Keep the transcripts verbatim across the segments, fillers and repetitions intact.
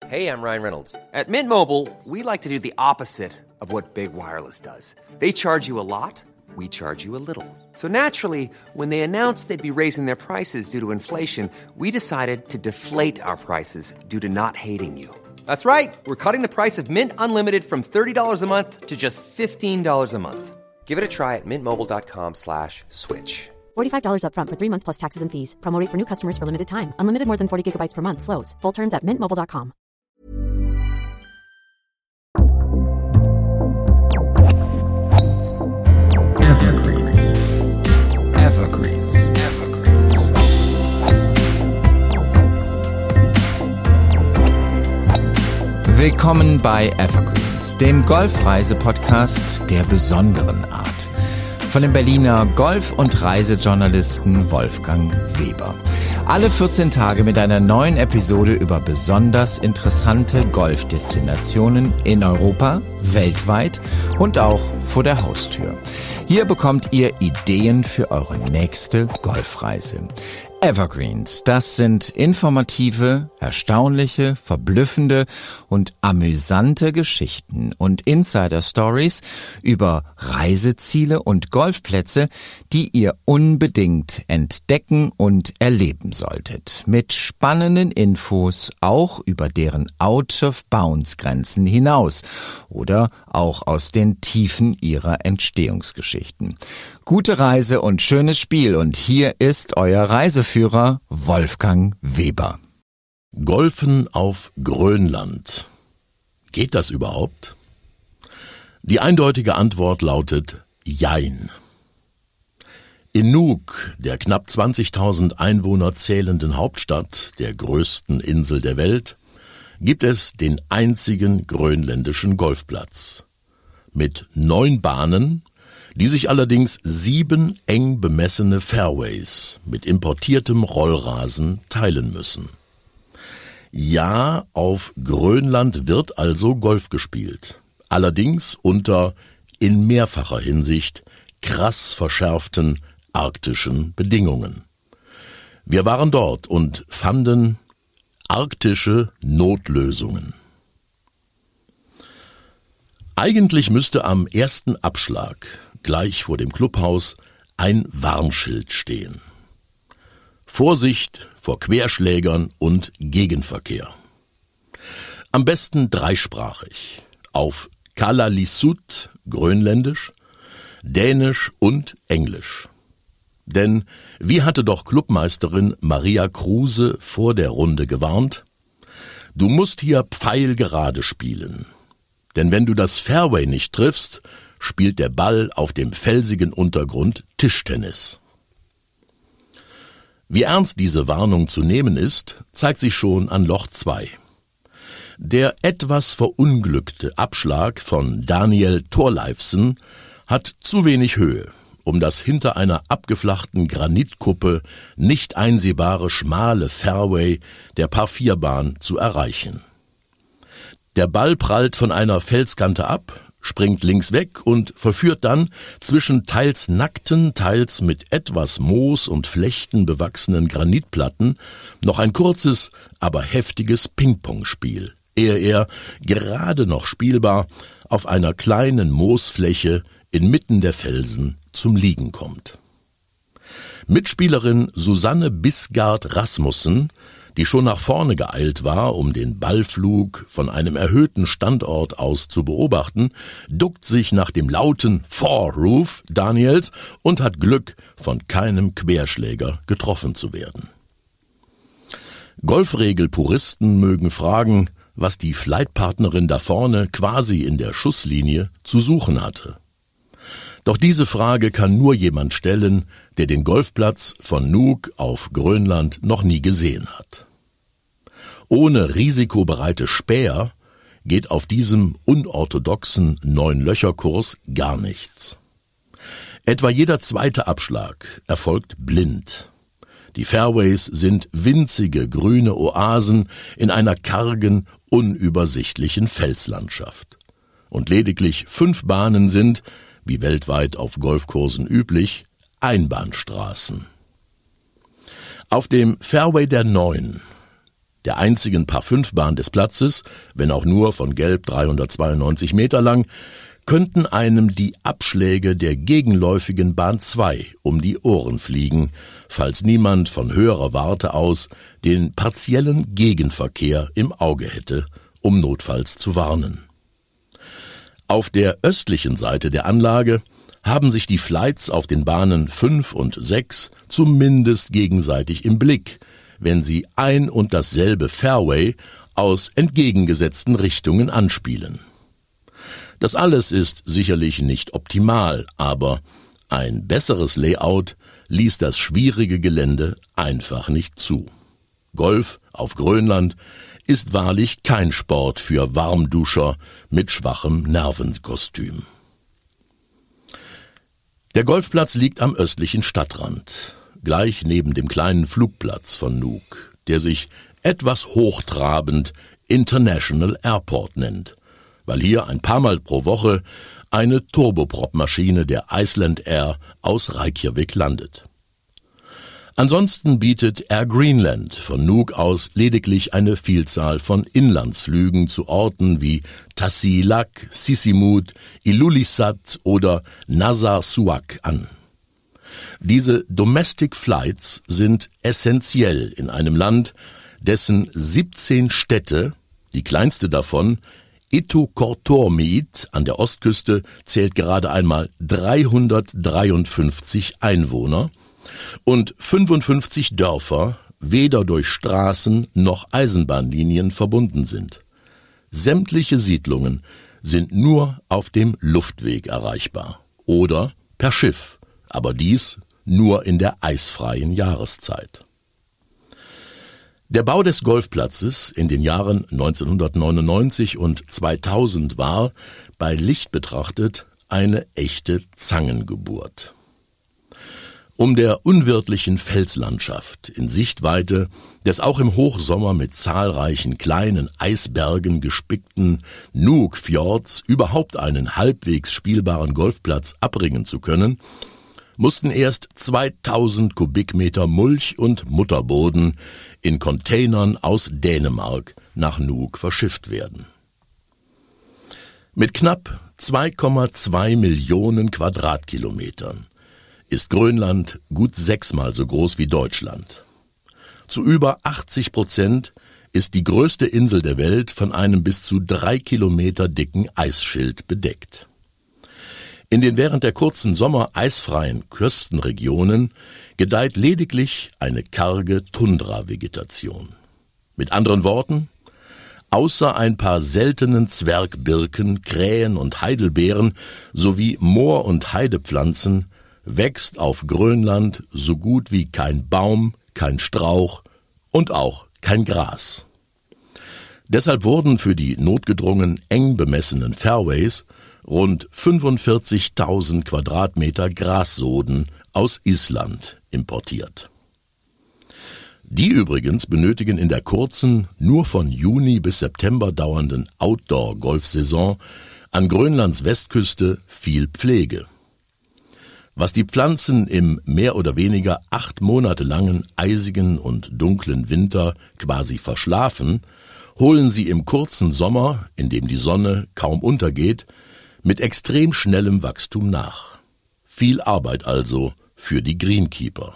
Hey, I'm Ryan Reynolds. At Mint Mobile, we like to do the opposite of what Big Wireless does. They charge you a lot, we charge you a little. So naturally, when they announced they'd be raising their prices due to inflation, we decided to deflate our prices due to not hating you. That's right. We're cutting the price of Mint Unlimited from thirty dollars a month to just fifteen dollars a month. Give it a try at mintmobile.com slash switch. forty-five dollars up front for three months plus taxes and fees. Promo rate for new customers for limited time. Unlimited more than forty gigabytes per month. Slows full terms at mint mobile dot com. Evergreens. Evergreens. Evergreens. Willkommen bei Evergreens, dem Golfreise-Podcast der besonderen Art. Von dem Berliner Golf- und Reisejournalisten Wolfgang Weber. Alle vierzehn Tage mit einer neuen Episode über besonders interessante Golfdestinationen in Europa, weltweit und auch vor der Haustür. Hier bekommt ihr Ideen für eure nächste Golfreise. Evergreens, das sind informative, erstaunliche, verblüffende und amüsante Geschichten und Insider-Stories über Reiseziele und Golfplätze, die ihr unbedingt entdecken und erleben solltet. Mit spannenden Infos auch über deren Out-of-Bounds-Grenzen hinaus oder auch aus den Tiefen ihrer Entstehungsgeschichten. Gute Reise und schönes Spiel und hier ist euer Reiseführer Wolfgang Weber. Golfen auf Grönland. Geht das überhaupt? Die eindeutige Antwort lautet Jein. In Nuuk, der knapp zwanzigtausend Einwohner zählenden Hauptstadt der größten Insel der Welt, gibt es den einzigen grönländischen Golfplatz. Mit neun Bahnen, die sich allerdings sieben eng bemessene Fairways mit importiertem Rollrasen teilen müssen. Ja, auf Grönland wird also Golf gespielt, allerdings unter in mehrfacher Hinsicht krass verschärften arktischen Bedingungen. Wir waren dort und fanden arktische Notlösungen. Eigentlich müsste am ersten Abschlag gleich vor dem Clubhaus ein Warnschild stehen. Vorsicht vor Querschlägern und Gegenverkehr. Am besten dreisprachig, auf Kalaallisut, Grönländisch, Dänisch und Englisch. Denn, wie hatte doch Clubmeisterin Maria Kruse vor der Runde gewarnt, du musst hier pfeilgerade spielen. Denn wenn du das Fairway nicht triffst, spielt der Ball auf dem felsigen Untergrund Tischtennis. Wie ernst diese Warnung zu nehmen ist, zeigt sich schon an Loch zwei. Der etwas verunglückte Abschlag von Daniel Thorleifsen hat zu wenig Höhe, um das hinter einer abgeflachten Granitkuppe nicht einsehbare schmale Fairway der Par vier Bahn zu erreichen. Der Ball prallt von einer Felskante ab, springt links weg und vollführt dann zwischen teils nackten, teils mit etwas Moos und Flechten bewachsenen Granitplatten noch ein kurzes, aber heftiges Ping-Pong-Spiel, ehe er, gerade noch spielbar, auf einer kleinen Moosfläche inmitten der Felsen zum Liegen kommt. Mitspielerin Susanne Bisgaard Rasmussen, die schon nach vorne geeilt war, um den Ballflug von einem erhöhten Standort aus zu beobachten, duckt sich nach dem lauten Four-Roof Daniels und hat Glück, von keinem Querschläger getroffen zu werden. Golfregel-Puristen mögen fragen, was die Flightpartnerin da vorne quasi in der Schusslinie zu suchen hatte. Doch diese Frage kann nur jemand stellen, der den Golfplatz von Nuuk auf Grönland noch nie gesehen hat. Ohne risikobereite Späher geht auf diesem unorthodoxen Neun-Löcher-Kurs gar nichts. Etwa jeder zweite Abschlag erfolgt blind. Die Fairways sind winzige grüne Oasen in einer kargen, unübersichtlichen Felslandschaft. Und lediglich fünf Bahnen sind, wie weltweit auf Golfkursen üblich, Einbahnstraßen. Auf dem Fairway der Neun, der einzigen Par fünf Bahn des Platzes, wenn auch nur von gelb dreihundertzweiundneunzig Meter lang, könnten einem die Abschläge der gegenläufigen Bahn zwei um die Ohren fliegen, falls niemand von höherer Warte aus den partiellen Gegenverkehr im Auge hätte, um notfalls zu warnen. Auf der östlichen Seite der Anlage haben sich die Flights auf den Bahnen fünf und sechs zumindest gegenseitig im Blick, wenn sie ein und dasselbe Fairway aus entgegengesetzten Richtungen anspielen. Das alles ist sicherlich nicht optimal, aber ein besseres Layout ließ das schwierige Gelände einfach nicht zu. Golf auf Grönland ist wahrlich kein Sport für Warmduscher mit schwachem Nervenkostüm. Der Golfplatz liegt am östlichen Stadtrand, gleich neben dem kleinen Flugplatz von Nuuk, der sich etwas hochtrabend International Airport nennt, weil hier ein paar Mal pro Woche eine Turboprop-Maschine der Iceland Air aus Reykjavik landet. Ansonsten bietet Air Greenland von Nuuk aus lediglich eine Vielzahl von Inlandsflügen zu Orten wie Tasiilaq, Sisimiut, Ilulissat oder Narsarsuaq an. Diese Domestic Flights sind essentiell in einem Land, dessen siebzehn Städte, die kleinste davon, Ittoqqortoormiit an der Ostküste, zählt gerade einmal dreihundertdreiundfünfzig Einwohner und fünfundfünfzig Dörfer weder durch Straßen noch Eisenbahnlinien verbunden sind. Sämtliche Siedlungen sind nur auf dem Luftweg erreichbar oder per Schiff, aber dies nur in der eisfreien Jahreszeit. Der Bau des Golfplatzes in den Jahren neunzehnhundertneunundneunzig und zweitausend war, bei Licht betrachtet, eine echte Zangengeburt. Um der unwirtlichen Felslandschaft in Sichtweite des auch im Hochsommer mit zahlreichen kleinen Eisbergen gespickten Nuuk-Fjords überhaupt einen halbwegs spielbaren Golfplatz abringen zu können, mussten erst zweitausend Kubikmeter Mulch und Mutterboden in Containern aus Dänemark nach Nuuk verschifft werden. Mit knapp zwei Komma zwei Millionen Quadratkilometern ist Grönland gut sechsmal so groß wie Deutschland. Zu über achtzig Prozent ist die größte Insel der Welt von einem bis zu drei Kilometer dicken Eisschild bedeckt. In den während der kurzen Sommer eisfreien Küstenregionen gedeiht lediglich eine karge Tundra-Vegetation. Mit anderen Worten, außer ein paar seltenen Zwergbirken, Krähen und Heidelbeeren sowie Moor- und Heidepflanzen wächst auf Grönland so gut wie kein Baum, kein Strauch und auch kein Gras. Deshalb wurden für die notgedrungen eng bemessenen Fairways rund fünfundvierzigtausend Quadratmeter Grassoden aus Island importiert. Die übrigens benötigen in der kurzen, nur von Juni bis September dauernden Outdoor-Golfsaison an Grönlands Westküste viel Pflege. Was die Pflanzen im mehr oder weniger acht Monate langen eisigen und dunklen Winter quasi verschlafen, holen sie im kurzen Sommer, in dem die Sonne kaum untergeht, mit extrem schnellem Wachstum nach. Viel Arbeit also für die Greenkeeper.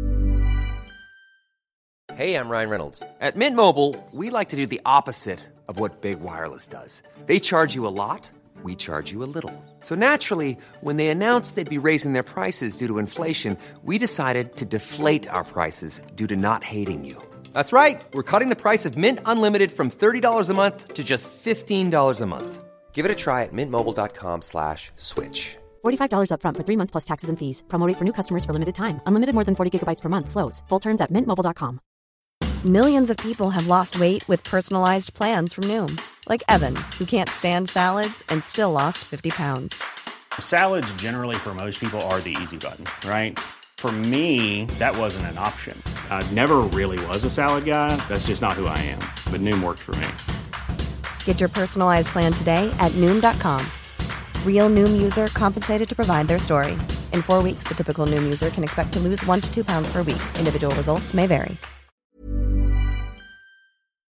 Hey, I'm Ryan Reynolds. At Mint Mobile, we like to do the opposite of what Big Wireless does. They charge you a lot, we charge you a little. So naturally, when they announced they'd be raising their prices due to inflation, we decided to deflate our prices due to not hating you. That's right. We're cutting the price of Mint Unlimited from thirty dollars a month to just fifteen dollars a month. Give it a try at mintmobile.com slash switch. forty-five dollars up front for three months plus taxes and fees. Promo rate for new customers for limited time. Unlimited more than forty gigabytes per month. Slows full terms at mint mobile dot com. Millions of people have lost weight with personalized plans from Noom. Like Evan, who can't stand salads and still lost fifty pounds. Salads generally for most people are the easy button, right? For me, that wasn't an option. I never really was a salad guy. That's just not who I am. But Noom worked for me. Get your personalized plan today at Noom dot com. Real Noom user compensated to provide their story. In four weeks, the typical Noom user can expect to lose one to two pounds per week. Individual results may vary.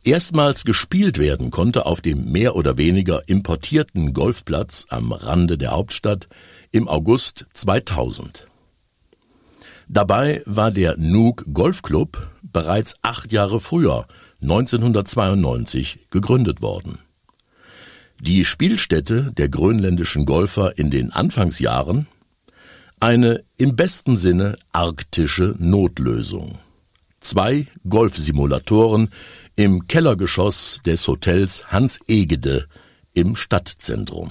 Erstmals gespielt werden konnte auf dem mehr oder weniger importierten Golfplatz am Rande der Hauptstadt im August zweitausend. Dabei war der Nuuk Golfclub bereits acht Jahre früher, neunzehnhundertzweiundneunzig, gegründet worden. Die Spielstätte der grönländischen Golfer in den Anfangsjahren? Eine im besten Sinne arktische Notlösung. Zwei Golfsimulatoren im Kellergeschoss des Hotels Hans Egede im Stadtzentrum.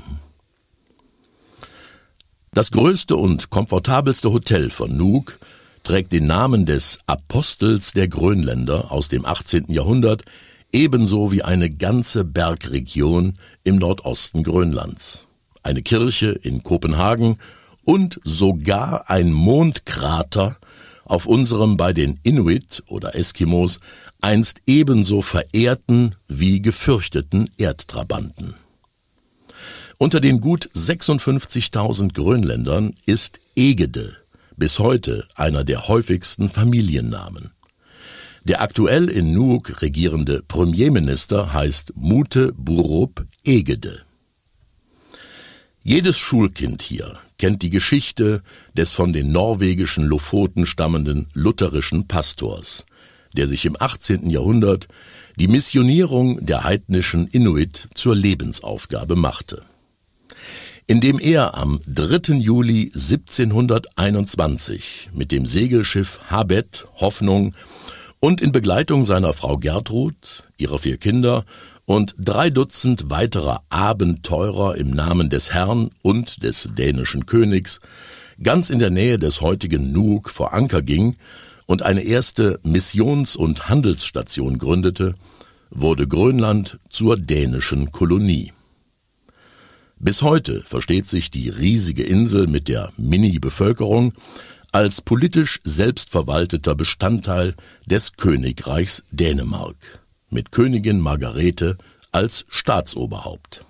Das größte und komfortabelste Hotel von Nuuk trägt den Namen des Apostels der Grönländer aus dem achtzehnten Jahrhundert, ebenso wie eine ganze Bergregion im Nordosten Grönlands, eine Kirche in Kopenhagen und sogar ein Mondkrater auf unserem bei den Inuit oder Eskimos einst ebenso verehrten wie gefürchteten Erdtrabanten. Unter den gut sechsundfünfzigtausend Grönländern ist Egede bis heute einer der häufigsten Familiennamen. Der aktuell in Nuuk regierende Premierminister heißt Mute Burup Egede. Jedes Schulkind hier kennt die Geschichte des von den norwegischen Lofoten stammenden lutherischen Pastors, der sich im achtzehnten Jahrhundert die Missionierung der heidnischen Inuit zur Lebensaufgabe machte. Indem er am dritten Juli siebzehnhunderteinundzwanzig mit dem Segelschiff Habet Hoffnung und in Begleitung seiner Frau Gertrud, ihrer vier Kinder und drei Dutzend weiterer Abenteurer im Namen des Herrn und des dänischen Königs ganz in der Nähe des heutigen Nuuk vor Anker ging und eine erste Missions- und Handelsstation gründete, wurde Grönland zur dänischen Kolonie. Bis heute versteht sich die riesige Insel mit der Mini-Bevölkerung als politisch selbstverwalteter Bestandteil des Königreichs Dänemark, mit Königin Margarete als Staatsoberhaupt.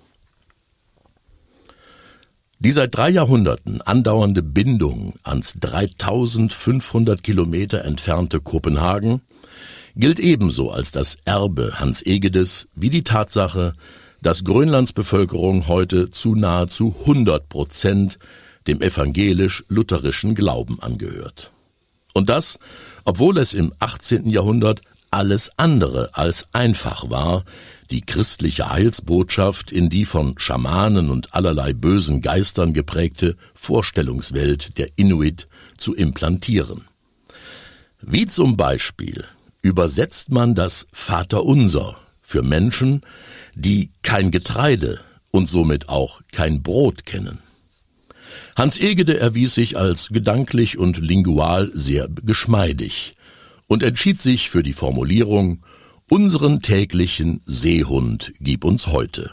Die seit drei Jahrhunderten andauernde Bindung ans dreitausendfünfhundert Kilometer entfernte Kopenhagen gilt ebenso als das Erbe Hans Egedes wie die Tatsache, dass Grönlands Bevölkerung heute zu nahezu hundert Prozent dem evangelisch-lutherischen Glauben angehört. Und das, obwohl es im achtzehnten Jahrhundert alles andere als einfach war, die christliche Heilsbotschaft in die von Schamanen und allerlei bösen Geistern geprägte Vorstellungswelt der Inuit zu implantieren. Wie zum Beispiel übersetzt man das Vaterunser für Menschen, die kein Getreide und somit auch kein Brot kennen. Hans Egede erwies sich als gedanklich und lingual sehr geschmeidig und entschied sich für die Formulierung »Unseren täglichen Seehund gib uns heute«.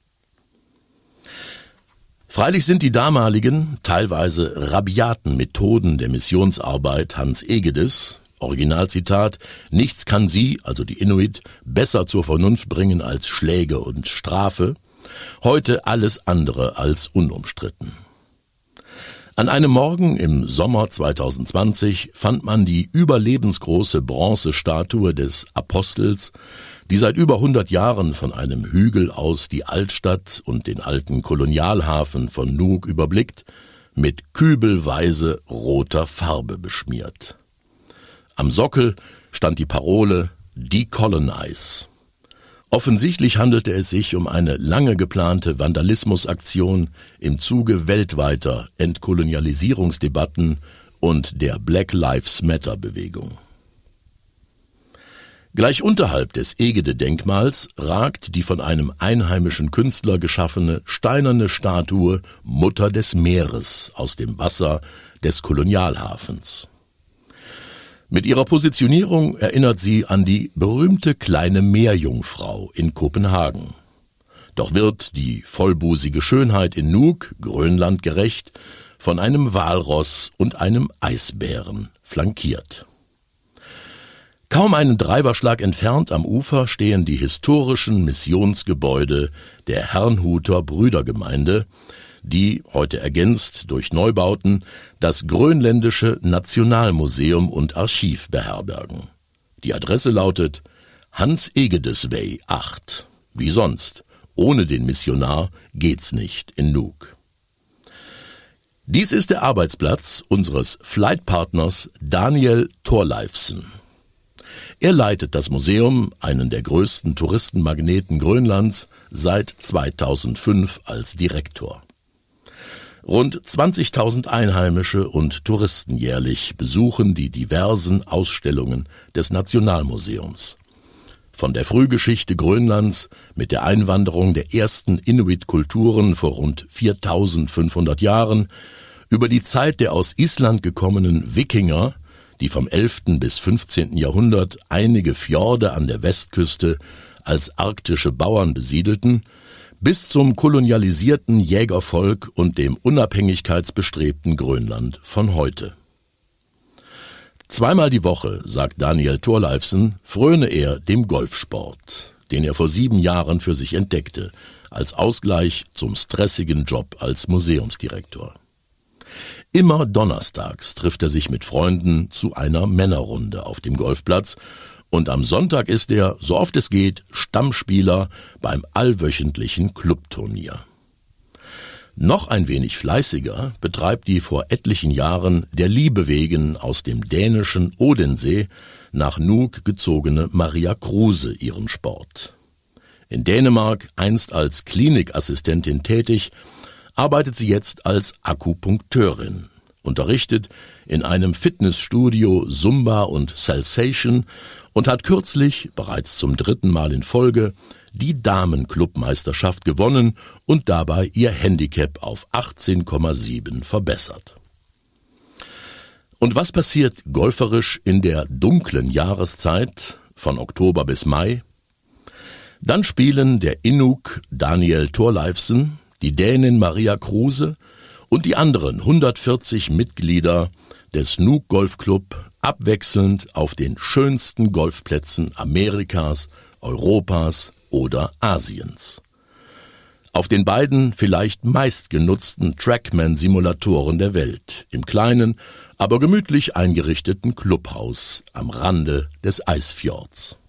Freilich sind die damaligen, teilweise rabiaten Methoden der Missionsarbeit Hans Egedes, Originalzitat, »Nichts kann sie«, also die Inuit, »besser zur Vernunft bringen als Schläge und Strafe«, heute alles andere als unumstritten. An einem Morgen im Sommer zweitausendzwanzig fand man die überlebensgroße Bronzestatue des Apostels, die seit über hundert Jahren von einem Hügel aus die Altstadt und den alten Kolonialhafen von Nuuk überblickt, mit kübelweise roter Farbe beschmiert. Am Sockel stand die Parole »Decolonize«. Offensichtlich handelte es sich um eine lange geplante Vandalismusaktion im Zuge weltweiter Entkolonialisierungsdebatten und der Black Lives Matter-Bewegung. Gleich unterhalb des Egede-Denkmals ragt die von einem einheimischen Künstler geschaffene steinerne Statue Mutter des Meeres aus dem Wasser des Kolonialhafens. Mit ihrer Positionierung erinnert sie an die berühmte kleine Meerjungfrau in Kopenhagen. Doch wird die vollbusige Schönheit in Nuuk, Grönland gerecht, von einem Walross und einem Eisbären flankiert. Kaum einen Dreiberschlag entfernt am Ufer stehen die historischen Missionsgebäude der Herrnhuter Brüdergemeinde, die, heute ergänzt durch Neubauten, das Grönländische Nationalmuseum und Archiv beherbergen. Die Adresse lautet Hans Egedeswey acht. Wie sonst. Ohne den Missionar geht's nicht in Nuuk. Dies ist der Arbeitsplatz unseres Flightpartners Daniel Thorleifsen. Er leitet das Museum, einen der größten Touristenmagneten Grönlands, seit zweitausendfünf als Direktor. Rund zwanzigtausend Einheimische und Touristen jährlich besuchen die diversen Ausstellungen des Nationalmuseums. Von der Frühgeschichte Grönlands mit der Einwanderung der ersten Inuit-Kulturen vor rund viertausendfünfhundert Jahren über die Zeit der aus Island gekommenen Wikinger, die vom elften bis fünfzehnten Jahrhundert einige Fjorde an der Westküste als arktische Bauern besiedelten, bis zum kolonialisierten Jägervolk und dem unabhängigkeitsbestrebten Grönland von heute. Zweimal die Woche, sagt Daniel Thorleifsen, fröne er dem Golfsport, den er vor sieben Jahren für sich entdeckte, als Ausgleich zum stressigen Job als Museumsdirektor. Immer donnerstags trifft er sich mit Freunden zu einer Männerrunde auf dem Golfplatz und am Sonntag ist er, so oft es geht, Stammspieler beim allwöchentlichen Clubturnier. Noch ein wenig fleißiger betreibt die vor etlichen Jahren der Liebe wegen aus dem dänischen Odensee nach Nuuk gezogene Maria Kruse ihren Sport. In Dänemark einst als Klinikassistentin tätig, arbeitet sie jetzt als Akupunkteurin, unterrichtet in einem Fitnessstudio Zumba und Salsation und hat kürzlich, bereits zum dritten Mal in Folge, die Damenclubmeisterschaft gewonnen und dabei ihr Handicap auf achtzehn Komma sieben verbessert. Und was passiert golferisch in der dunklen Jahreszeit von Oktober bis Mai? Dann spielen der Inuk Daniel Thorleifsen, die Dänin Maria Kruse und die anderen hundertvierzig Mitglieder des Nuuk Golf Club abwechselnd auf den schönsten Golfplätzen Amerikas, Europas oder Asiens. Auf den beiden vielleicht meistgenutzten Trackman-Simulatoren der Welt, im kleinen, aber gemütlich eingerichteten Clubhaus am Rande des Eisfjords.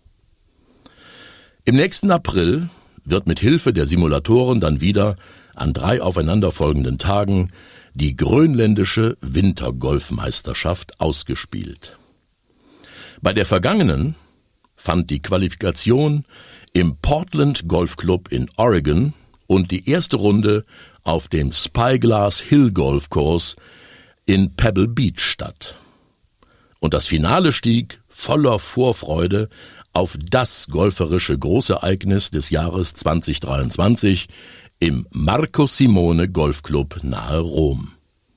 Im nächsten April wird mit Hilfe der Simulatoren dann wieder an drei aufeinanderfolgenden Tagen die grönländische Wintergolfmeisterschaft ausgespielt. Bei der vergangenen fand die Qualifikation im Portland Golf Club in Oregon und die erste Runde auf dem Spyglass Hill Golf Course in Pebble Beach statt. Und das Finale stieg voller Vorfreude auf das golferische Großereignis des Jahres zweitausenddreiundzwanzig im Marco Simone Golf Club nahe Rom.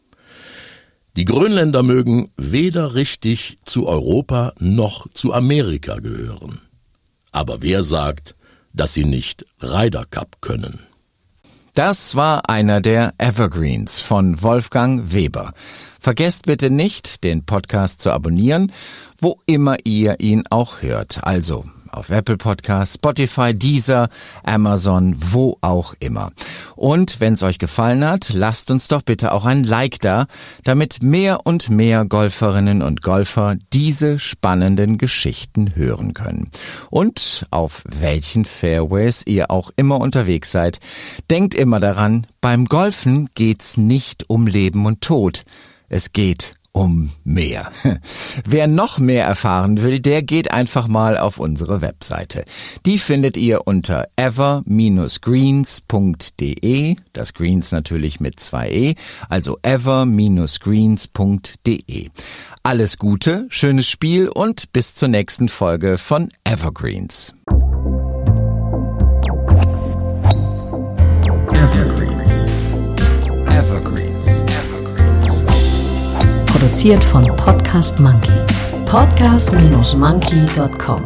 Die Grönländer mögen weder richtig zu Europa noch zu Amerika gehören. Aber wer sagt, dass sie nicht Ryder Cup können? Das war einer der Evergreens von Wolfgang Weber. Vergesst bitte nicht, den Podcast zu abonnieren, wo immer ihr ihn auch hört. Also auf Apple Podcasts, Spotify, Deezer, Amazon, wo auch immer. Und wenn es euch gefallen hat, lasst uns doch bitte auch ein Like da, damit mehr und mehr Golferinnen und Golfer diese spannenden Geschichten hören können. Und auf welchen Fairways ihr auch immer unterwegs seid, denkt immer daran, beim Golfen geht's nicht um Leben und Tod. Es geht um mehr. Wer noch mehr erfahren will, der geht einfach mal auf unsere Webseite. Die findet ihr unter ever greens punkt de, das Greens natürlich mit zwei E, also ever greens punkt de. Alles Gute, schönes Spiel und bis zur nächsten Folge von Evergreens. Evergreens. Evergreens. Produziert von Podcast Monkey. podcast dash monkey dot com.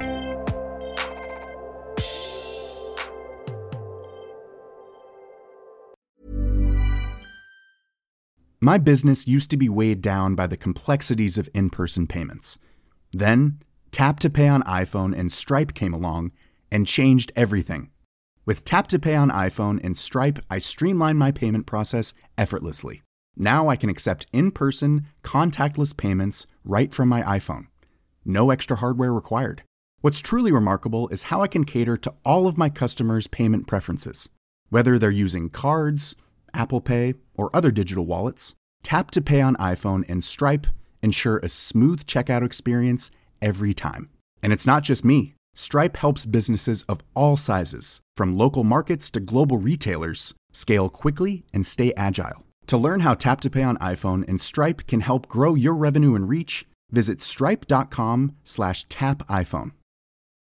My business used to be weighed down by the complexities of in-person payments. Then, Tap to Pay on iPhone and Stripe came along and changed everything. With Tap to Pay on iPhone and Stripe, I streamlined my payment process effortlessly. Now I can accept in-person, contactless payments right from my iPhone. No extra hardware required. What's truly remarkable is how I can cater to all of my customers' payment preferences. Whether they're using cards, Apple Pay, or other digital wallets, Tap to Pay on iPhone and Stripe ensure a smooth checkout experience every time. And it's not just me. Stripe helps businesses of all sizes, from local markets to global retailers, scale quickly and stay agile. To learn how Tap to Pay on iPhone and Stripe can help grow your revenue and reach, visit stripe.com slash tap iPhone.